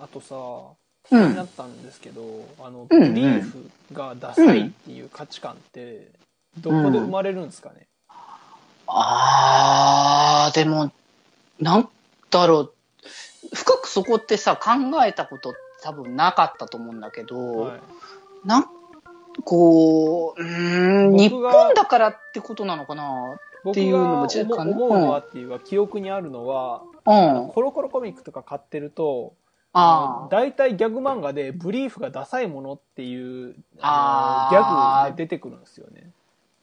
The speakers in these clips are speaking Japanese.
とさ、気になったんですけど、ブリーフがダサいっていう価値観ってどこで生まれるんですかね。 でもなんだろう、深くそこってさ考えたこと多分なかったと思うんだけど、こう日本だからってことなのかなっていうのも僕が思うのはっていうか、記憶にあるのは、コロコロコミックとか買ってると、大体ギャグ漫画でブリーフがダサいものっていうギャグで出てくるんですよね。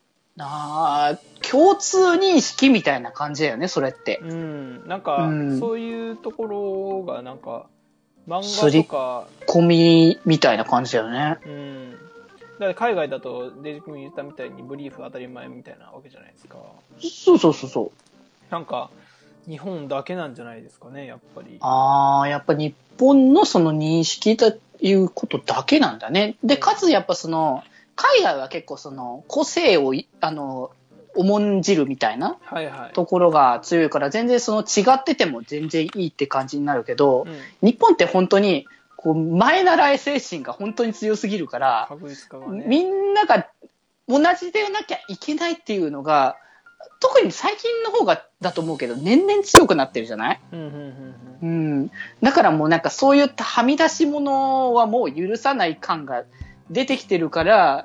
共通認識みたいな感じだよね、それって。 なんか、そういうところがなんか漫画とか込みみたいな感じだよね。 だから海外だとデジ君言ったみたいにブリーフ当たり前みたいなわけじゃないですか。 そう。 なんか日本だけなんじゃないですかね、やっぱり。 やっぱ日本のその認識ということだけなんだね。で、かつやっぱその海外は結構その個性を重んじるみたいなところが強いから、全然その違ってても全然いいって感じになるけど、日本って本当にこう前習い精神が本当に強すぎるから、みんなが同じでなきゃいけないっていうのが、特に最近の方がだと思うけど年々強くなってるじゃない？だからもうなんかそういったはみ出し物はもう許さない感が出てきてるから、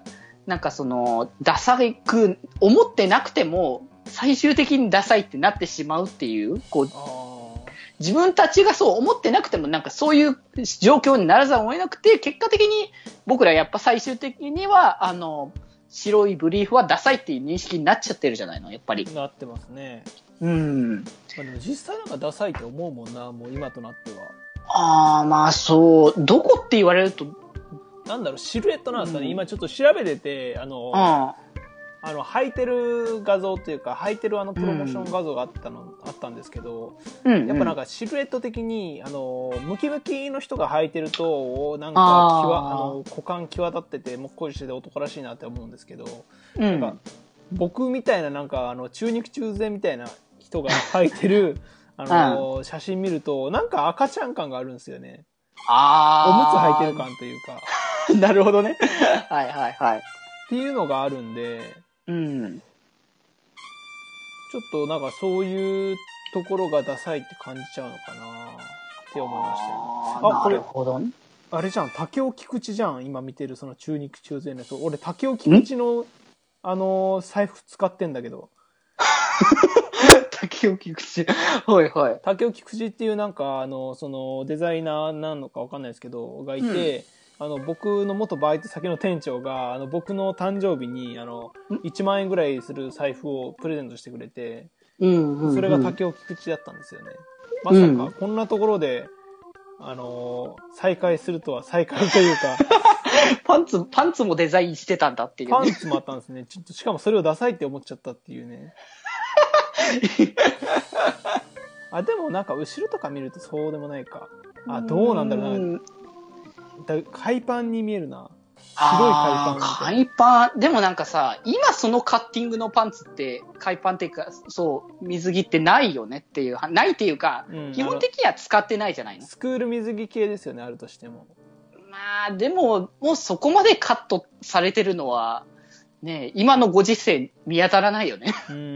なんかそのダサく思ってなくても最終的にダサいってなってしまうっていう、こう自分たちがそう思ってなくてもなんかそういう状況にならざるを得なくて、結果的に僕らやっぱ最終的には白いブリーフはダサいっていう認識になっちゃってるじゃないの、やっぱり。 なってますね。でも実際なんかダサいって思うもんな、もう今となっては。 まあそう、どこって言われるとなんだろう、シルエットなんですかね。今ちょっと調べてて、履いてる画像っていうか、履いてるプロモーション画像があったんですけど、やっぱなんかシルエット的に、ムキムキの人が履いてると、なんか股間際立ってて、もっこりしてて男らしいなって思うんですけど、なんか、僕みたいななんか、中肉中背みたいな人が履いてる、写真見ると、なんか赤ちゃん感があるんですよね。おむつ履いてる感というか。 なるほどね。はい。 っていうのがあるんで、ちょっとなんかそういうところがダサいって感じちゃうのかなって思いましたよね。 なるほどね。 あれじゃん、竹尾菊池じゃん、今見てるその中肉中背のやつ。俺竹尾菊池の財布使ってんだけど。 竹尾菊池。はい。 竹尾菊池っていうなんかそのデザイナーなのかわかんないですけどがいて、僕の元バイト先の店長が僕の誕生日に1万円ぐらいする財布をプレゼントしてくれて、それが竹尾菊池だったんですよね。まさかこんなところで再会するとは、再会というかパンツもデザインしてたんだっていう、ね、 パンツもあったんですね。ちょっとしかもそれをダサいって思っちゃったっていうねでもなんか後ろとか見るとそうでもないか。どうなんだろうな。海パンに見えるな。白い海パン。でもなんかさ、今そのカッティングのパンツって海パンっていうか、そう水着ってないよねっていう、ないっていうか、基本的には使ってないじゃないの。 スクール水着系ですよね、あるとしても。 まあでももうそこまでカットされてるのはね、今のご時世見当たらないよね。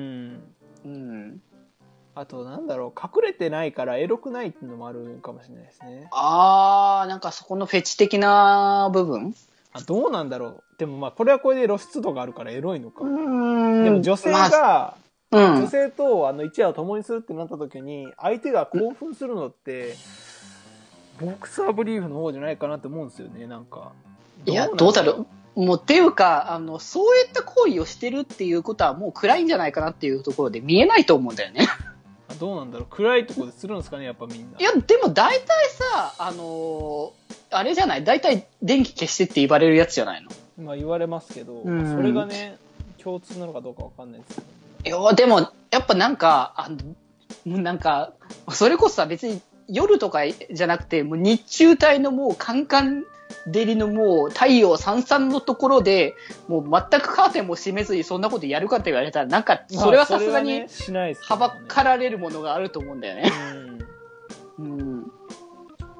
あとなんだろう、隠れてないからエロくないっていうのもあるかもしれないですね。 なんかそこのフェチ的な部分？ どうなんだろう。でもまあこれはこれで露出度があるからエロいのか。でも女性が、女性と一夜を共にするってなった時に相手が興奮するのって、ボクサーブリーフの方じゃないかなって思うんですよね、なんか。 いや、どうだろう。もうっていうかそういった行為をしてるっていうことはもう暗いんじゃないかなっていうところで見えないと思うんだよね。 どうなんだろう、暗いところでするんですかね、やっぱみんな。 いやでも大体さあれじゃない、大体電気消してって言われるやつじゃないの。 まあ言われますけど、それがね共通なのかどうかわかんないですけど、 いやでもやっぱなんかなんかそれこそさ、別に夜とかじゃなくてもう日中帯のもうカンカン照りのもう太陽さんさんのところでもう全くカーテンも閉めずにそんなことやるかって言われたらなんかそれはさすがにはばかられるものがあると思うんだよね。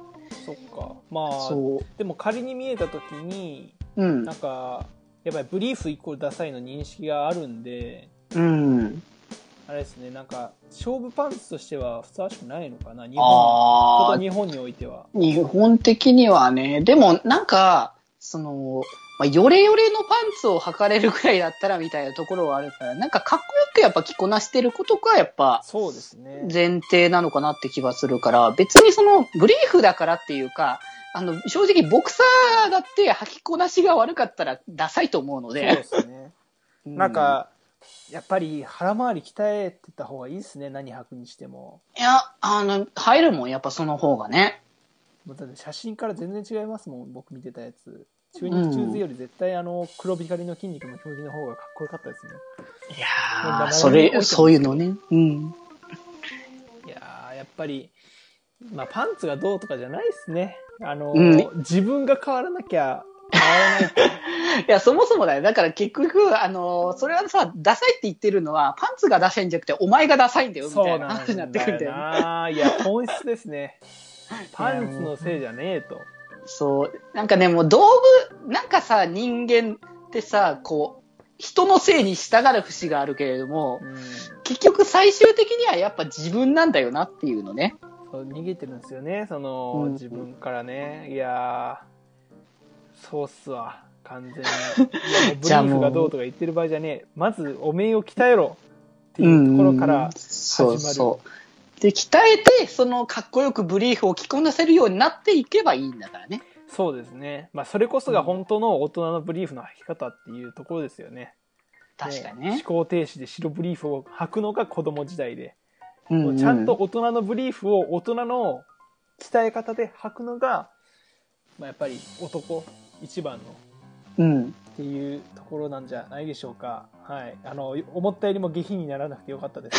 そっか。まあ、でも仮に見えた時に、なんか、やっぱりブリーフイコールダサいの認識があるんで、あれですね、なんか、勝負パンツとしてはふさわしくないのかな、日本においては。 日本的にはね、でもなんか、ヨレヨレのパンツを履かれるくらいだったらみたいなところはあるから、なんかかっこよくやっぱ着こなしてることがやっぱ、 そうですね。 前提なのかなって気はするから、別にブリーフだからっていうか、正直ボクサーだって履きこなしが悪かったらダサいと思うので。 そうですね。なんか、やっぱり腹回り鍛えてた方がいいですね、何履くにしても。 いや、入るもん、やっぱその方がね。 だって写真から全然違いますもん、僕見てたやつ。中肉中背より絶対黒光りの筋肉の表示の方がかっこよかったですね。 いやー、そういうのね。いやー、やっぱり、まあパンツがどうとかじゃないですね。自分が変わらなきゃ変わらない。 いや、そもそもだよ。だから結局、それはさ、ダサいって言ってるのは、パンツがダサいんじゃなくて、お前がダサいんだよ、みたいな話になってくるんだよね。 いや、本質ですね。パンツのせいじゃねえと。 そう。なんかね、もう道具、なんかさ、人間ってさ、人のせいに従う節があるけれども、結局最終的にはやっぱ自分なんだよなっていうのね。 そう逃げてるんですよね、自分からね。いやー、そうっすわ、完全に。いや、もうブリーフがどうとか言ってる場合じゃねえ。まず、おめえを鍛えろっていうところから始まる。 そう。で、鍛えて、かっこよくブリーフを着こなせるようになっていけばいいんだからね。 そうですね。まあ、それこそが本当の大人のブリーフの履き方っていうところですよね。 確かにね。 思考停止で白ブリーフを履くのが子供時代で。ちゃんと大人のブリーフを大人の鍛え方で履くのが、まあ、やっぱり男一番の、っていうところなんじゃないでしょうか。はい。思ったよりも下品にならなくてよかったです。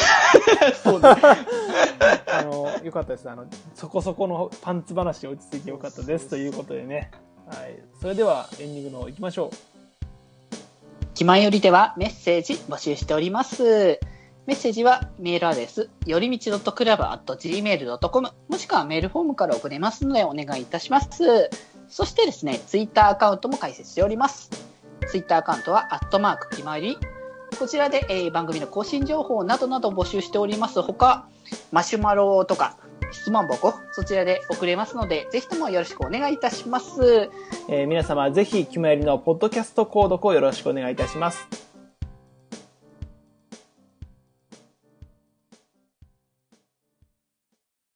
そうです。よかったです。そこそこのパンツ話で落ち着いてよかったです。ということでね。はい。それではエンディングの方行きましょう。 気まよりではメッセージ募集しております。メッセージはメールアドレス、よりみち.club@gmail.com もしくはメールフォームから送れますのでお願いいたします。そしてですね、ツイッターアカウントも開設しております。ツイッターアカウントは@気まより。こちらで、番組の更新情報などなど募集しておりますほか、マシュマロとか質問箱、そちらで送れますので、ぜひともよろしくお願いいたします。 皆様ぜひ気まよりのポッドキャスト購読をよろしくお願いいたします。